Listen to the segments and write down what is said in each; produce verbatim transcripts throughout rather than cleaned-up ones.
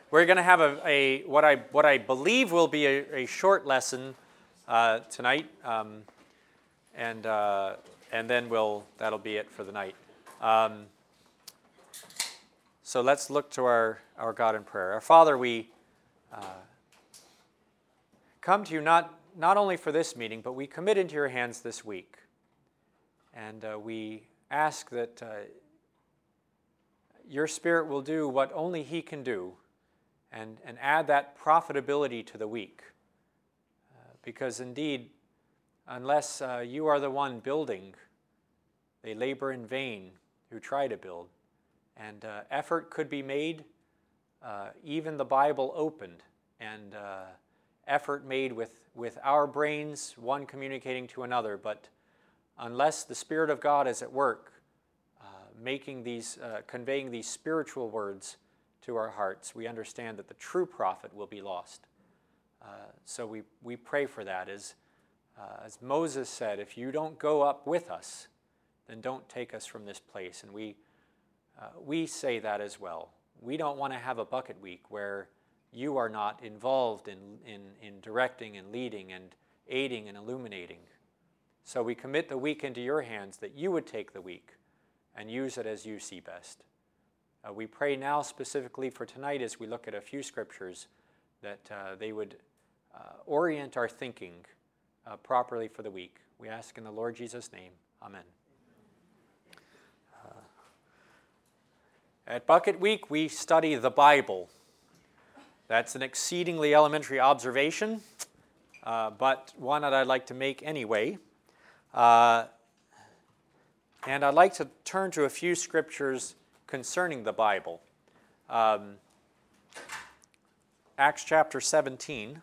we're going to have a, a what I what I believe will be a, a short lesson uh, tonight, um, and uh, and then we'll that'll be it for the night. Um, so let's look to our our God in prayer. Our Father, we uh, come to you not not only for this meeting, but we commit into your hands this week, and uh, we ask that uh, your Spirit will do what only He can do. And, and add that profitability to the week. Uh, because indeed, unless uh, you are the one building, they labor in vain who try to build. And uh, effort could be made, uh, even the Bible opened, and uh, effort made with, with our brains, one communicating to another. But unless the Spirit of God is at work, uh, making these, uh, conveying these spiritual words to our hearts, we understand that the true prophet will be lost. Uh, so we, we pray for that. As, uh, as Moses said, if you don't go up with us, then don't take us from this place. And we, uh, we say that as well. We don't want to have a bucket week where you are not involved in, in, in directing and leading and aiding and illuminating. So we commit the week into your hands, that you would take the week and use it as you see best. Uh, we pray now specifically for tonight, as we look at a few scriptures, that uh, they would uh, orient our thinking uh, properly for the week. We ask in the Lord Jesus' name. Amen. Uh, at Bucket Week, we study the Bible. That's an exceedingly elementary observation, uh, but one that I'd like to make anyway. Uh, and I'd like to turn to a few scriptures concerning the Bible. Um, Acts chapter seventeen.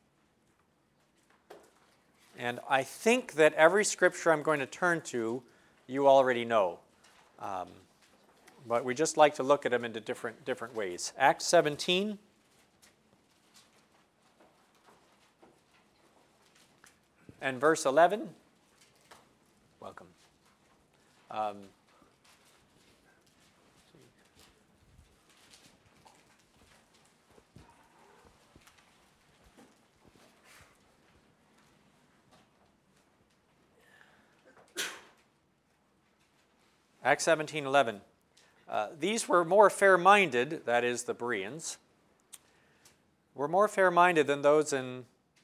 And I think that every scripture I'm going to turn to, you already know. Um, but we just like to look at them into different, different ways. Acts seventeen. And verse eleven. Welcome. Um, Acts seventeen eleven. Uh, these were more fair-minded, that is, the Bereans, were more fair-minded than those in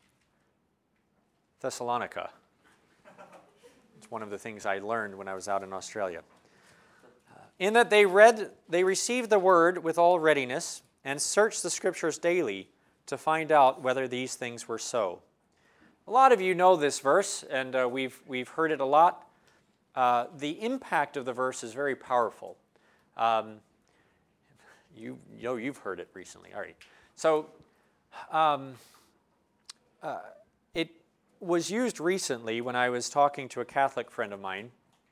Thessalonica. It's one of the things I learned when I was out in Australia. Uh, in that they read, they received the word with all readiness and searched the scriptures daily to find out whether these things were so. A lot of you know this verse, and uh, we've we've heard it a lot. Uh, the impact of the verse is very powerful. Um, you, you know, you've heard it recently. All right. So um, uh, it was used recently when I was talking to a Catholic friend of mine.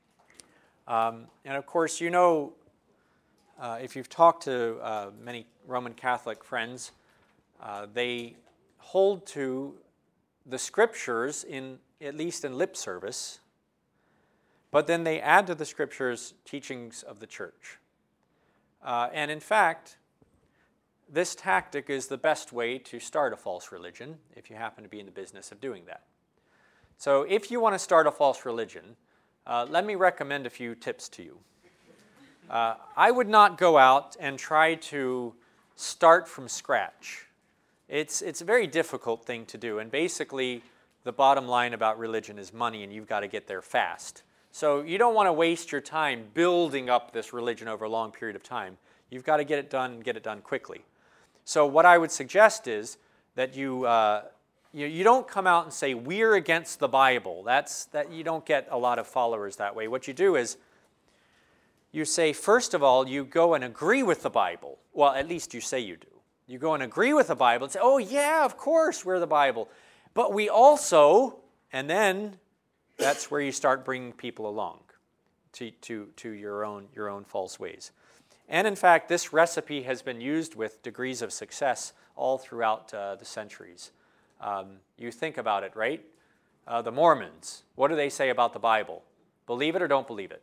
Um, and of course, you know, uh, if you've talked to uh, many Roman Catholic friends, uh, they hold to the scriptures, in at least in lip service, but then they add to the scriptures teachings of the church. Uh, and in fact, this tactic is the best way to start a false religion, if you happen to be in the business of doing that. So if you want to start a false religion, uh, let me recommend a few tips to you. Uh, I would not go out and try to start from scratch. It's, it's a very difficult thing to do, and basically the bottom line about religion is money, and you've got to get there fast. So you don't want to waste your time building up this religion over a long period of time. You've got to get it done and get it done quickly. So what I would suggest is that you, uh, you, you don't come out and say, we're against the Bible. That's, that you don't get a lot of followers that way. What you do is you say, first of all, you go and agree with the Bible. Well, at least you say you do. You go and agree with the Bible and say, oh yeah, of course we're the Bible. But we also, and then that's where you start bringing people along to, to, to your own, your own false ways. And in fact, this recipe has been used with degrees of success all throughout uh, the centuries. Um, you think about it, right? Uh, the Mormons, what do they say about the Bible? Believe it or don't believe it?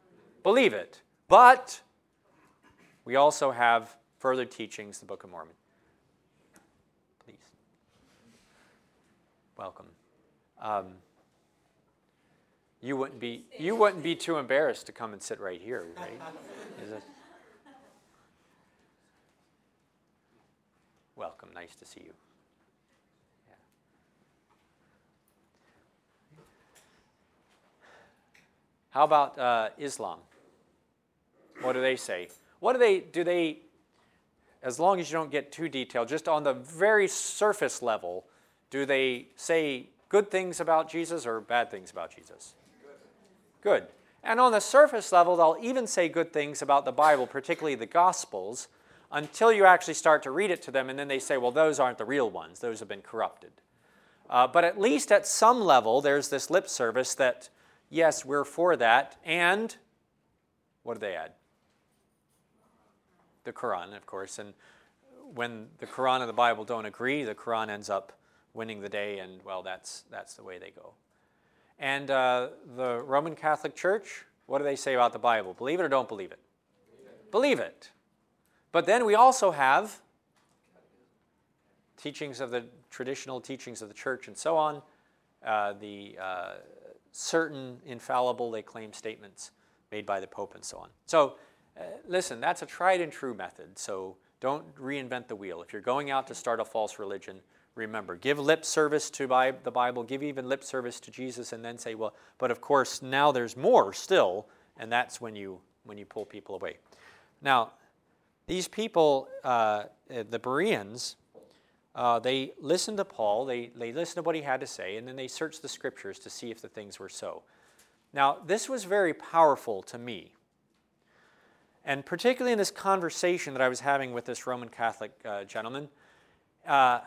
Believe it. But we also have further teachings, the Book of Mormon. welcome. Um, you wouldn't be you wouldn't be too embarrassed to come and sit right here, right? Is it? Welcome. Nice to see you. Yeah. How about uh, Islam? What do they say? What do they do? They, as long as you don't get too detailed, just on the very surface level, do they say good things about Jesus or bad things about Jesus? Good. Good. And on the surface level, they'll even say good things about the Bible, particularly the Gospels, until you actually start to read it to them, and then they say, well, those aren't the real ones. Those have been corrupted. Uh, but at least at some level, there's this lip service that, yes, we're for that, and what do they add? The Quran, of course. And when the Quran and the Bible don't agree, the Quran ends up winning the day, and, well, that's, that's the way they go. And uh, the Roman Catholic Church, what do they say about the Bible? Believe it or don't believe it? Believe it. Believe it. But then we also have teachings of the traditional teachings of the church and so on, uh, the uh, certain infallible, they claim, statements made by the Pope and so on. So uh, listen, that's a tried and true method, so don't reinvent the wheel. If you're going out to start a false religion, remember, give lip service to the Bible, give even lip service to Jesus, and then say, well, but of course now there's more still, and that's when you, when you pull people away. Now, these people, uh, the Bereans, uh, they listened to Paul, they, they listened to what he had to say, and then they searched the scriptures to see if the things were so. Now, this was very powerful to me. And particularly in this conversation that I was having with this Roman Catholic uh, gentleman, uh,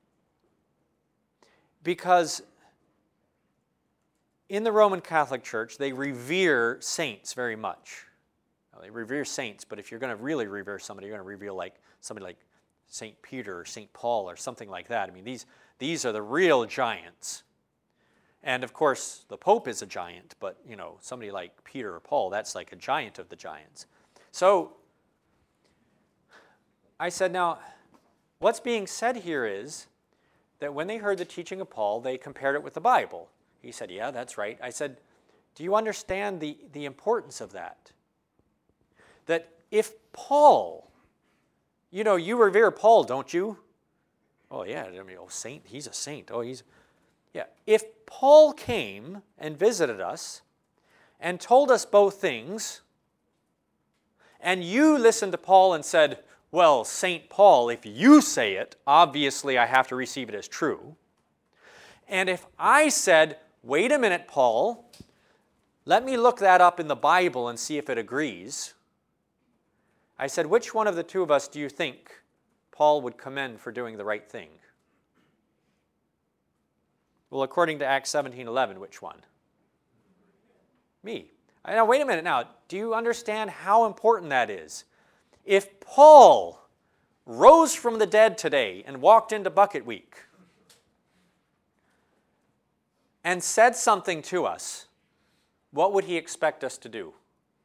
because in the Roman Catholic Church, they revere saints very much. They revere saints, but if you're going to really revere somebody, you're going to revere like somebody like Saint Peter or Saint Paul or something like that. I mean, these, these are the real giants. And of course, the Pope is a giant, but you know, somebody like Peter or Paul, that's like a giant of the giants. So I said, now, what's being said here is that when they heard the teaching of Paul, they compared it with the Bible. He said, yeah, that's right. I said, do you understand the, the importance of that? That if Paul, you know, you revere Paul, don't you? Oh, yeah, I mean, oh, saint, he's a saint. Oh, he's, yeah. If Paul came and visited us and told us both things, and you listened to Paul and said, well, Saint Paul, if you say it, obviously I have to receive it as true. And if I said, wait a minute, Paul, let me look that up in the Bible and see if it agrees, I said, which one of the two of us do you think Paul would commend for doing the right thing? Well, according to Acts seventeen eleven, which one? Me. Now, wait a minute now. Do you understand how important that is? If Paul rose from the dead today and walked into Bucket Week and said something to us, what would he expect us to do?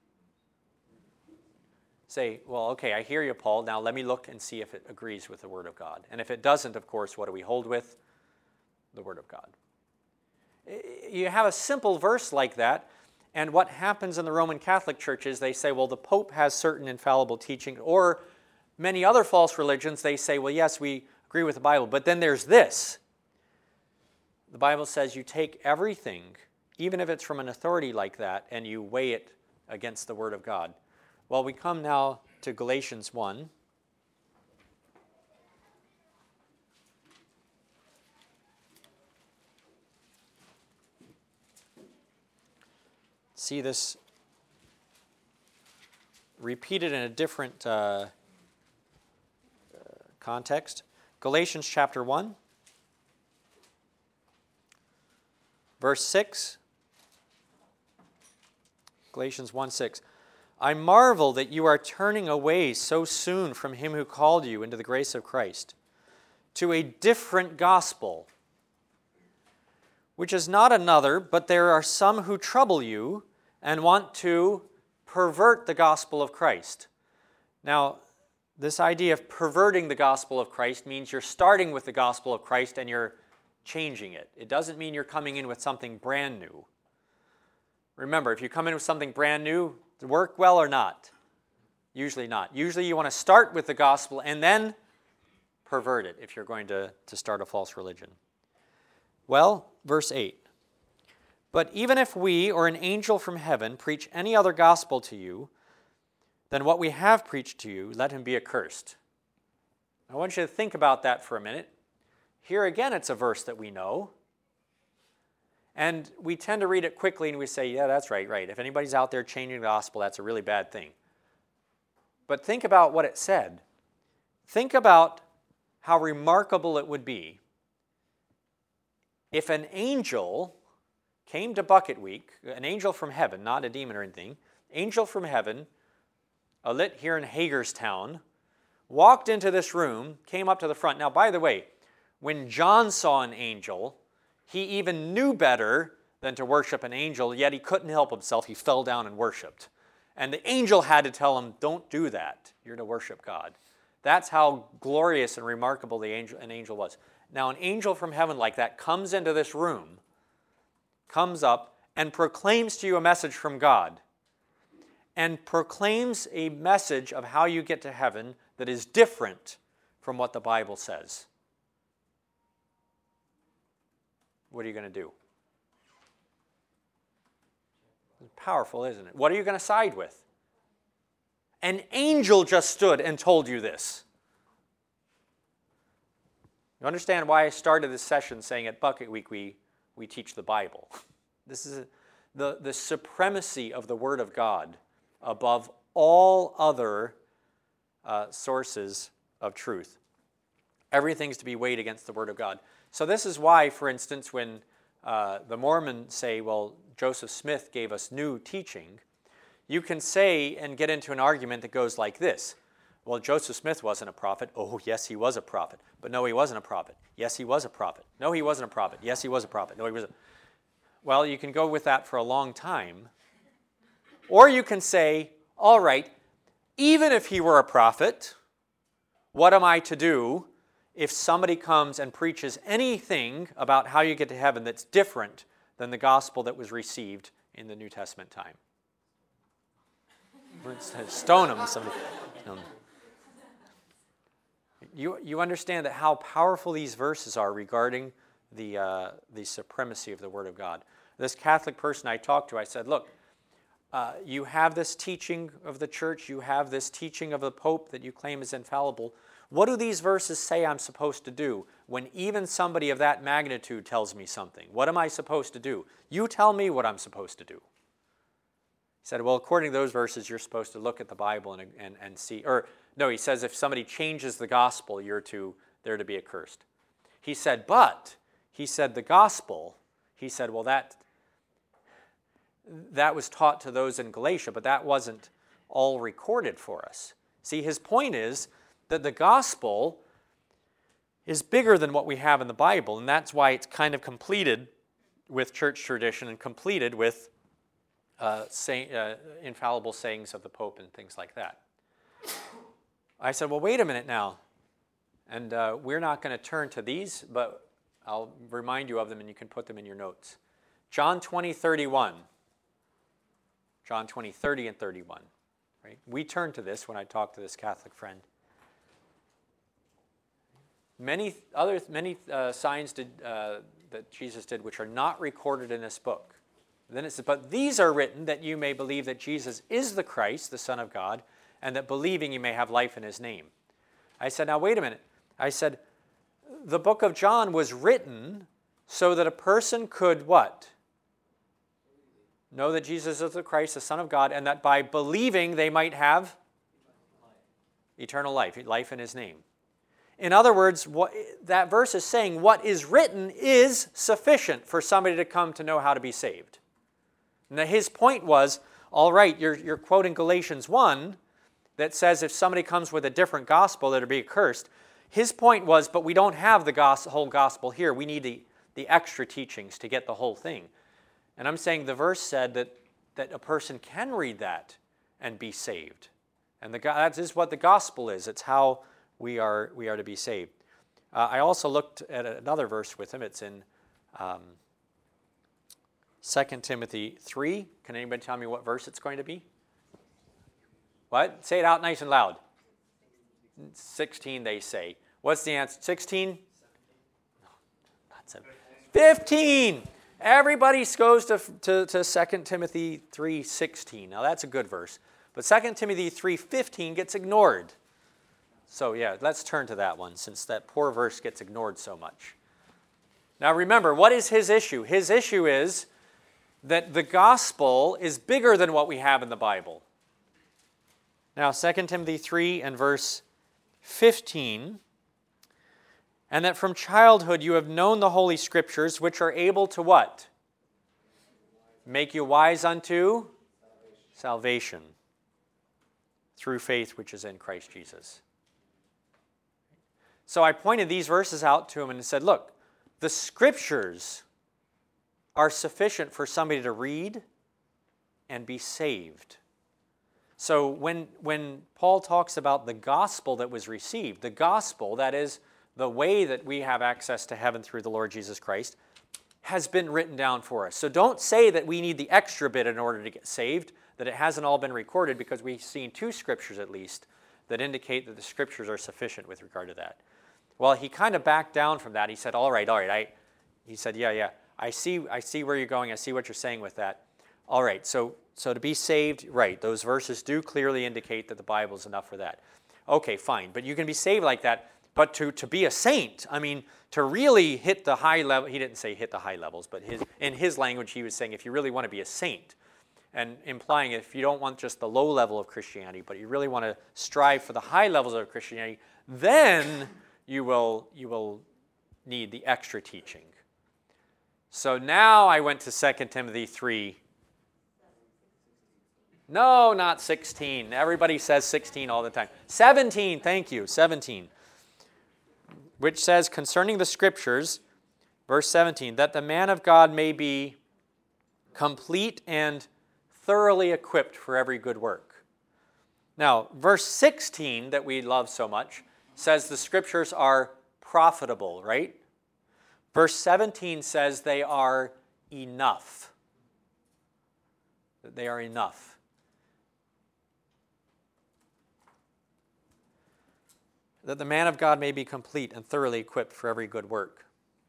Say, well, okay, I hear you, Paul. Now let me look and see if it agrees with the Word of God. And if it doesn't, of course, what do we hold with? The Word of God. You have a simple verse like that, and what happens in the Roman Catholic Church is they say, well, the Pope has certain infallible teaching, or many other false religions, they say, well, yes, we agree with the Bible, but then there's this. The Bible says you take everything, even if it's from an authority like that, and you weigh it against the Word of God. Well, we come now to Galatians one. See this repeated in a different uh, uh, context. Galatians chapter one, verse six. Galatians one six. I marvel that you are turning away so soon from him who called you into the grace of Christ to a different gospel, which is not another, but there are some who trouble you and want to pervert the gospel of Christ. Now, this idea of perverting the gospel of Christ means you're starting with the gospel of Christ and you're changing it. It doesn't mean you're coming in with something brand new. Remember, if you come in with something brand new, does it work well or not? Usually not. Usually you want to start with the gospel and then pervert it if you're going to, to start a false religion. Well, verse eight. But even if we or an angel from heaven preach any other gospel to you than what we have preached to you, let him be accursed. I want you to think about that for a minute. Here again, it's a verse that we know. And we tend to read it quickly and we say, yeah, that's right, right. If anybody's out there changing the gospel, that's a really bad thing. But think about what it said. Think about how remarkable it would be if an angel came to Bucket Week, an angel from heaven, not a demon or anything, angel from heaven, a lit here in Hagerstown, walked into this room, came up to the front. Now, by the way, when John saw an angel, he even knew better than to worship an angel, yet he couldn't help himself. He fell down and worshiped. And the angel had to tell him, don't do that. You're to worship God. That's how glorious and remarkable the angel, an angel was. Now, an angel from heaven like that comes into this room, comes up, and proclaims to you a message from God, and proclaims a message of how you get to heaven that is different from what the Bible says. What are you going to do? It's powerful, isn't it? What are you going to side with? An angel just stood and told you this. You understand why I started this session saying at Bucket Week we, we teach the Bible. This is a, the, the supremacy of the Word of God above all other uh, sources of truth. Everything's to be weighed against the Word of God. So this is why, for instance, when uh, the Mormons say, well, Joseph Smith gave us new teaching, you can say and get into an argument that goes like this. Well, Joseph Smith wasn't a prophet. Oh, yes, he was a prophet. But no, he wasn't a prophet. Yes, he was a prophet. No, he wasn't a prophet. Yes, he was a prophet. No, he wasn't. Well, you can go with that for a long time. Or you can say, all right, even if he were a prophet, what am I to do if somebody comes and preaches anything about how you get to heaven that's different than the gospel that was received in the New Testament time? Stone him. Somebody. Um, you, you understand that how powerful these verses are regarding the, uh, the supremacy of the Word of God. This Catholic person I talked to, I said, look, uh, you have this teaching of the church, you have this teaching of the Pope that you claim is infallible. What do these verses say I'm supposed to do when even somebody of that magnitude tells me something? What am I supposed to do? You tell me what I'm supposed to do. He said, well, according to those verses, you're supposed to look at the Bible and, and, and see, or no, he says if somebody changes the gospel, you're to, they're to be accursed. He said, but, he said the gospel, he said, well, that, that was taught to those in Galatia, but that wasn't all recorded for us. See, his point is that the gospel is bigger than what we have in the Bible, and that's why it's kind of completed with church tradition and completed with uh, say, uh, infallible sayings of the Pope and things like that. I said, well, wait a minute now, and uh, we're not going to turn to these, but I'll remind you of them and you can put them in your notes. John twenty, thirty-one. John twenty, thirty and thirty-one. Right? We turned to this when I talked to this Catholic friend. Many other many uh, signs did, uh, that Jesus did which are not recorded in this book. Then it says, but these are written that you may believe that Jesus is the Christ, the Son of God, and that believing you may have life in his name. I said, now wait a minute. I said, the book of John was written so that a person could what? Know that Jesus is the Christ, the Son of God, and that by believing they might have eternal life, life in his name. In other words, what, that verse is saying what is written is sufficient for somebody to come to know how to be saved. Now his point was, all right, you're, you're quoting Galatians one that says if somebody comes with a different gospel, they'll be accursed. His point was, but we don't have the gospel, whole gospel here. We need the, the extra teachings to get the whole thing. And I'm saying the verse said that, that a person can read that and be saved. And the, that is what the gospel is. It's how we are, we are to be saved. Uh, I also looked at another verse with him. It's in um, Second Timothy three. Can anybody tell me what verse it's going to be? What? Say it out nice and loud. sixteen, they say. What's the answer? sixteen? No, not seven. fifteen! Everybody goes to, to, to Second Timothy three sixteen. Now that's a good verse. But Second Timothy three fifteen gets ignored. So yeah, let's turn to that one since that poor verse gets ignored so much. Now remember, what is his issue? His issue is that the gospel is bigger than what we have in the Bible. Now, Second Timothy three and verse fifteen, and that from childhood you have known the Holy Scriptures, which are able to what? Make you wise unto salvation, salvation through faith which is in Christ Jesus. So I pointed these verses out to him and said, look, the Scriptures are sufficient for somebody to read and be saved. So when, when Paul talks about the gospel that was received, the gospel, that is the way that we have access to heaven through the Lord Jesus Christ, has been written down for us. So don't say that we need the extra bit in order to get saved, that it hasn't all been recorded, because we've seen two scriptures at least that indicate that the scriptures are sufficient with regard to that. Well, he kind of backed down from that. He said, all right, all right. I, he said, yeah, yeah, I see, I see where you're going. I see what you're saying with that. All right, so, so to be saved, right, those verses do clearly indicate that the Bible is enough for that. Okay, fine, but you can be saved like that, but to, to be a saint, I mean, to really hit the high level, he didn't say hit the high levels, but his, in his language he was saying if you really want to be a saint, and implying if you don't want just the low level of Christianity, but you really want to strive for the high levels of Christianity, then you will, you will need the extra teaching. So now I went to Second Timothy three. No, not sixteen. Everybody says sixteen all the time. seventeen, thank you, seventeen. Which says, concerning the Scriptures, verse seventeen, that the man of God may be complete and thoroughly equipped for every good work. Now, verse sixteen that we love so much says the Scriptures are profitable, right? Verse seventeen says they are enough. That they are enough. That the man of God may be complete and thoroughly equipped for every good work.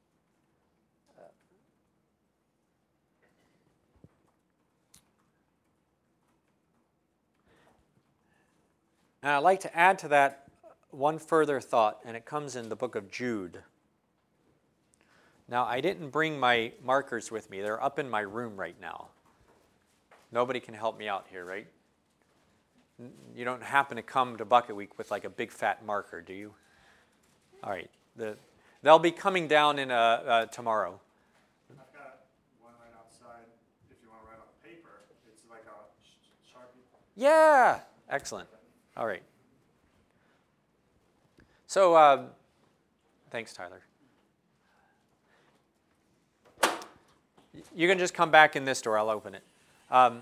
And I'd like to add to that one further thought, and it comes in the book of Jude. Now, I didn't bring my markers with me. They're up in my room right now. Nobody can help me out here, right? You don't happen to come to Bucket Week with like a big fat marker, do you? All right. The, they'll be coming down in uh, uh, tomorrow. I've got one right outside. If you want to write on paper, it's like a Sharpie. Yeah. Excellent. All right. So, um, thanks, Tyler. You can just come back in this door. I'll open it. Um,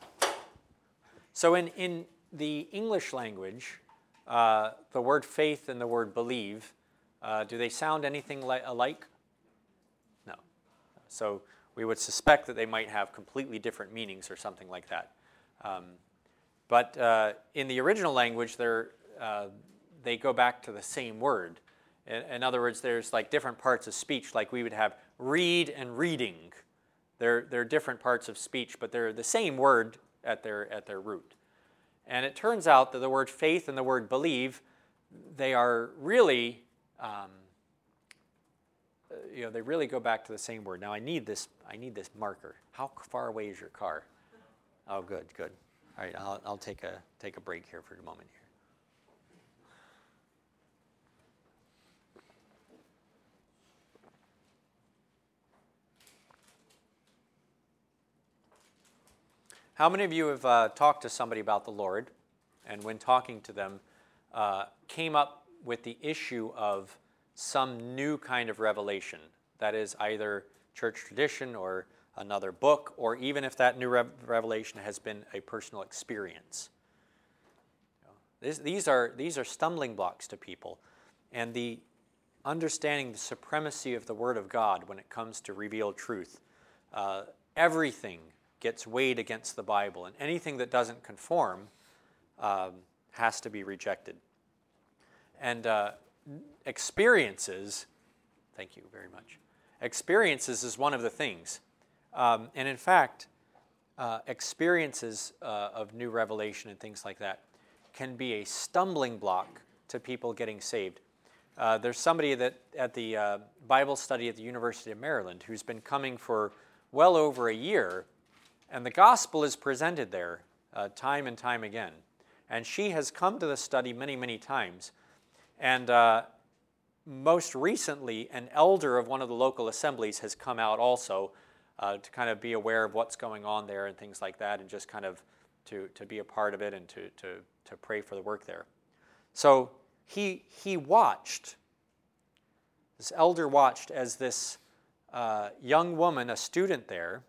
so in, in the English language, uh, the word faith and the word believe, uh, do they sound anything li- alike? No. So we would suspect that they might have completely different meanings or something like that. Um, but uh, in the original language, they're, uh, they go back to the same word. In, in other words, there's like different parts of speech, like we would have read and reading. They're, they're different parts of speech, but they're the same word at their, at their root. And it turns out that the word faith and the word believe, they are really, um, you know, they really go back to the same word. Now I need this, I need this marker. How far away is your car? Oh, good, good. All right, I'll, I'll take a, take a break here for a moment here. How many of you have uh, talked to somebody about the Lord, and when talking to them, uh, came up with the issue of some new kind of revelation? That is either church tradition or another book, or even if that new rev- revelation has been a personal experience. You know, this, these are, these are stumbling blocks to people. And the understanding the supremacy of the Word of God when it comes to revealed truth. Uh, everything gets weighed against the Bible, and anything that doesn't conform um, has to be rejected. And uh, experiences, thank you very much, experiences is one of the things. Um, and in fact, uh, experiences uh, of new revelation and things like that can be a stumbling block to people getting saved. Uh, there's somebody that at the uh, Bible study at the University of Maryland who's been coming for well over a year, and the gospel is presented there uh, time and time again. And she has come to the study many, many times. And uh, most recently, an elder of one of the local assemblies has come out also uh, to kind of be aware of what's going on there and things like that, and just kind of to, to be a part of it and to, to, to pray for the work there. So he, he watched, this elder watched as this uh, young woman, a student there,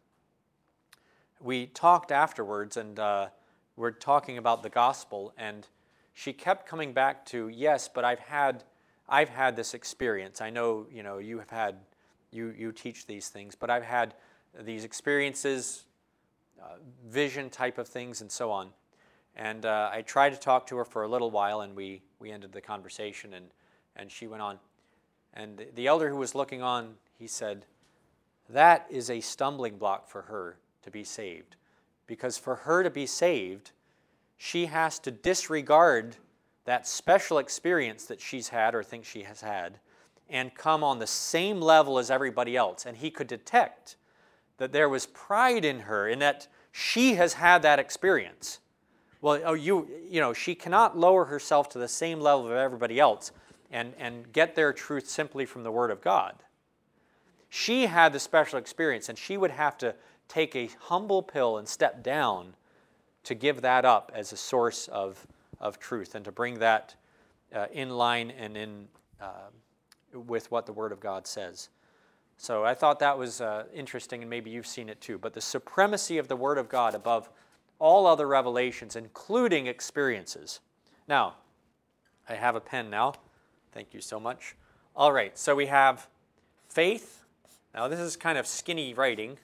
we talked afterwards, and uh, we're talking about the gospel, and she kept coming back to, yes, but I've had, I've had this experience. I know, you know, you have had, you you teach these things, but I've had these experiences, uh, vision type of things, and so on. And uh, I tried to talk to her for a little while, and we we ended the conversation, and and she went on. And the, the elder who was looking on, he said, that is a stumbling block for her to be saved, because for her to be saved, she has to disregard that special experience that she's had or thinks she has had and come on the same level as everybody else. And he could detect that there was pride in her in that she has had that experience. Well, oh, you, you know, she cannot lower herself to the same level of everybody else and, and get their truth simply from the Word of God. She had the special experience, and she would have to take a humble pill and step down to give that up as a source of, of truth and to bring that uh, in line and in uh, with what the Word of God says. So I thought that was uh, interesting, and maybe you've seen it too. But the supremacy of the Word of God above all other revelations, including experiences. Now, I have a pen now. Thank you so much. All right, so we have faith. Now this is kind of skinny writing.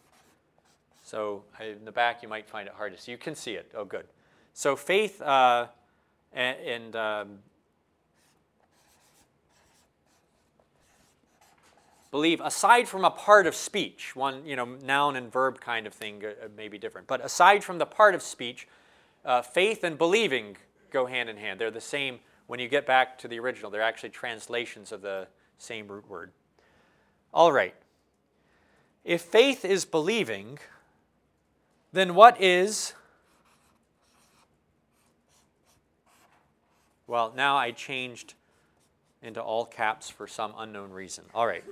So in the back, you might find it hard to see. You can see it. Oh, good. So faith uh, and, and um, believe, aside from a part of speech, one, you know, noun and verb kind of thing uh, may be different. But aside from the part of speech, uh, faith and believing go hand in hand. They're the same. When you get back to the original, they're actually translations of the same root word. All right. If faith is believing, then what is, well, now I changed into all caps for some unknown reason. All right.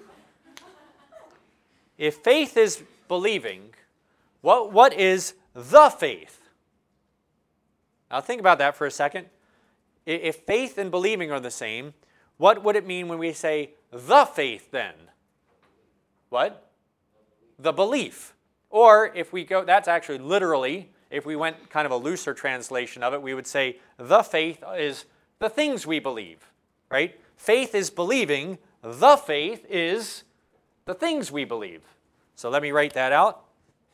If faith is believing, what, what is the faith? Now think about that for a second. If faith and believing are the same, what would it mean when we say the faith then? What? The belief. Or if we go, that's actually literally, if we went kind of a looser translation of it, we would say the faith is the things we believe, right? Faith is believing, the faith is the things we believe. So let me write that out.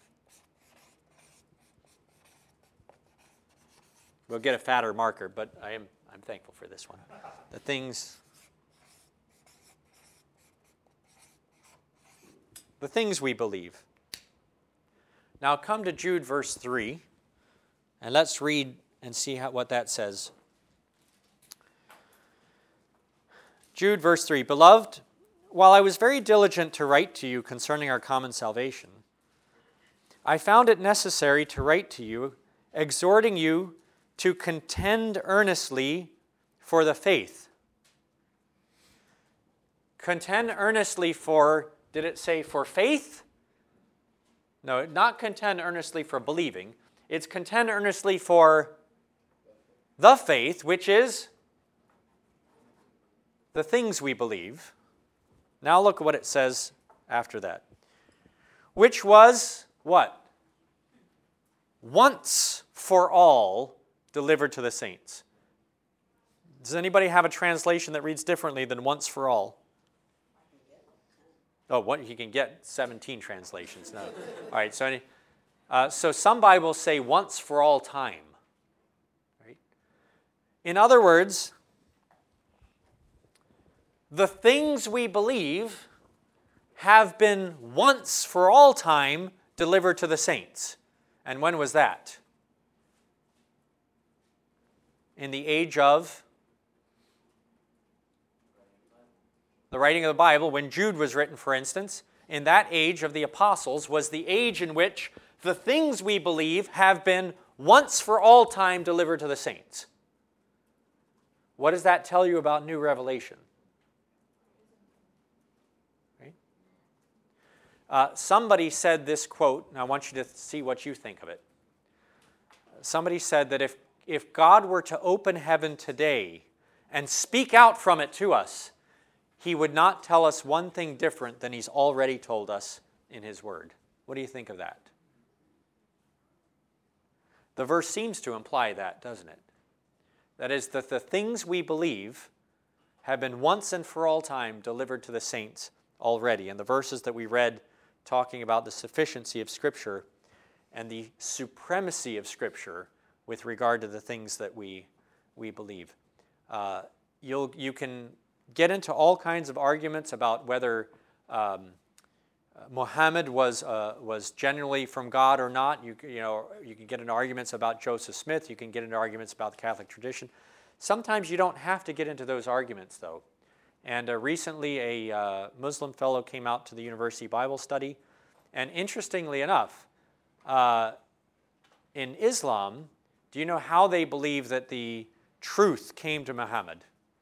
We'll get a fatter marker, but I am I'm thankful for this one. The things the things we believe. Now come to Jude verse three, and let's read and see how, what that says. Jude verse three, Beloved, while I was very diligent to write to you concerning our common salvation, I found it necessary to write to you, exhorting you to contend earnestly for the faith. Contend earnestly for, did it say for faith? No, not contend earnestly for believing. It's contend earnestly for the faith, which is the things we believe. Now look at what it says after that. Which was what? Once for all delivered to the saints. Does anybody have a translation that reads differently than once for all? Oh, what, you can get seventeen translations. No. All right, so, any, uh, so some Bibles say once for all time. Right? In other words, the things we believe have been once for all time delivered to the saints. And when was that? In the age of the writing of the Bible, when Jude was written, for instance, in that age of the apostles was the age in which the things we believe have been once for all time delivered to the saints. What does that tell you about new revelation? Right? Uh, somebody said this quote, and I want you to see what you think of it. Somebody said that if, if God were to open heaven today and speak out from it to us, He would not tell us one thing different than He's already told us in His Word. What do you think of that? The verse seems to imply that, doesn't it? That is, that the things we believe have been once and for all time delivered to the saints already. And the verses that we read talking about the sufficiency of Scripture and the supremacy of Scripture with regard to the things that we, we believe. Uh, you'll, you can get into all kinds of arguments about whether um, Muhammad was uh, was genuinely from God or not. You you know you can get into arguments about Joseph Smith. You can get into arguments about the Catholic tradition. Sometimes you don't have to get into those arguments, though. And uh, recently, a uh, Muslim fellow came out to the University Bible Study, and interestingly enough, uh, in Islam, do you know how they believe that the truth came to Muhammad?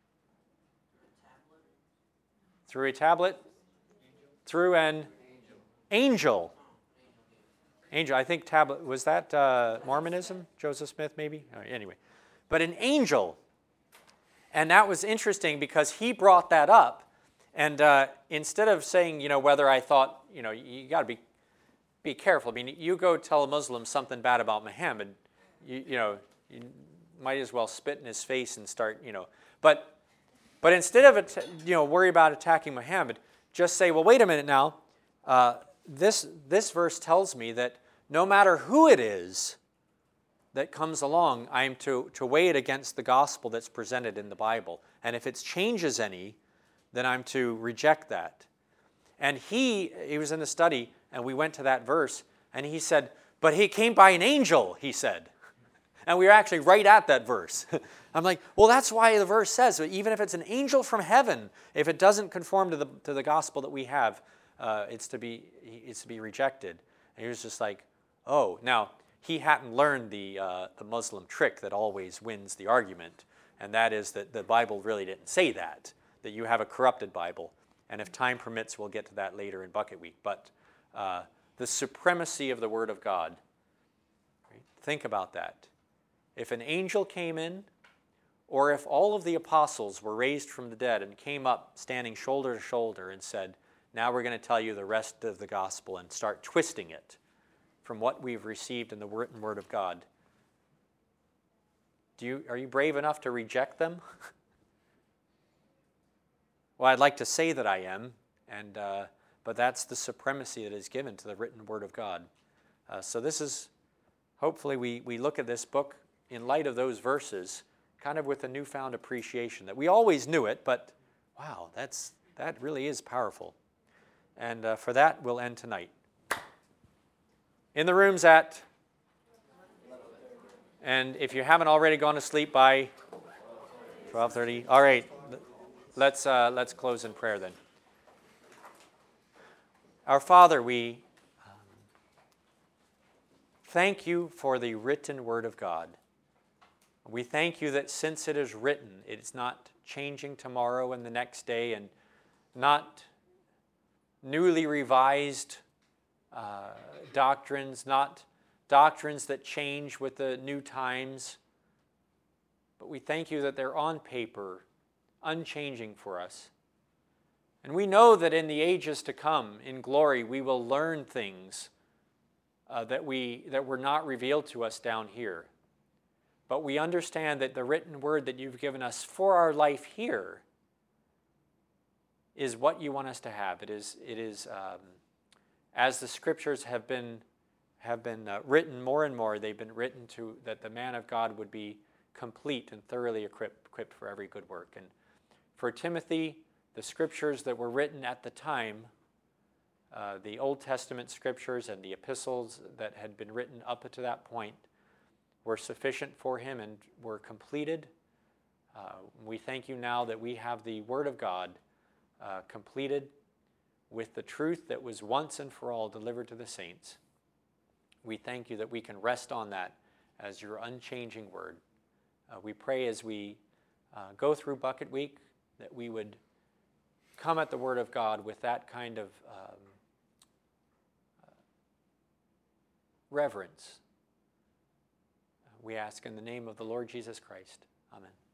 Through a tablet? Through an angel. Angel. I think tablet, was that uh, Mormonism? Joseph Smith, maybe? Oh, anyway. But an angel. And that was interesting because he brought that up. And uh, instead of saying, you know, whether I thought, you know, you got to be be careful. I mean, you go tell a Muslim something bad about Muhammad, you, you know, you might as well spit in his face and start, you know. But But instead of it, you know, worry about attacking Muhammad, just say, well, wait a minute now. Uh, this, this verse tells me that no matter who it is that comes along, I am to, to weigh it against the gospel that's presented in the Bible. And if it changes any, then I'm to reject that. And he, he was in the study, and we went to that verse, and he said, but he came by an angel, he said. And we were actually right at that verse. I'm like, well, that's why the verse says, even if it's an angel from heaven, if it doesn't conform to the to the gospel that we have, uh, it's to be it's to be rejected. And he was just like, oh. Now, he hadn't learned the uh, the Muslim trick that always wins the argument, and that is that the Bible really didn't say that, that you have a corrupted Bible. And if time permits, we'll get to that later in Bucket Week. But uh, the supremacy of the Word of God, right? Think about that. If an angel came in, or if all of the apostles were raised from the dead and came up standing shoulder to shoulder and said, now we're going to tell you the rest of the gospel and start twisting it from what we've received in the written word of God, do you, are you brave enough to reject them? Well, I'd like to say that I am, and uh, but that's the supremacy that is given to the written word of God. Uh, so this is, hopefully we, we look at this book in light of those verses, kind of with a newfound appreciation that we always knew it, but wow, that's that really is powerful. And uh, for that, we'll end tonight. In the rooms at, and if you haven't already gone to sleep by twelve thirty, all right, let's uh, let's close in prayer then. Our Father, we um, thank you for the written word of God. We thank you that since it is written, it's not changing tomorrow and the next day, and not newly revised uh, doctrines, not doctrines that change with the new times. But we thank you that they're on paper, unchanging for us. And we know that in the ages to come, in glory, we will learn things uh, that, we, that were not revealed to us down here. But we understand that the written word that you've given us for our life here is what you want us to have. It is, it is um, as the scriptures have been, have been uh, written more and more, they've been written to that the man of God would be complete and thoroughly equipped, equipped for every good work. And for Timothy, the scriptures that were written at the time, uh, the Old Testament scriptures and the epistles that had been written up to that point were sufficient for him and were completed. Uh, we thank you now that we have the Word of God uh, completed with the truth that was once and for all delivered to the saints. We thank you that we can rest on that as your unchanging Word. Uh, we pray as we uh, go through Bucket Week that we would come at the Word of God with that kind of um, uh, reverence. We ask in the name of the Lord Jesus Christ. Amen.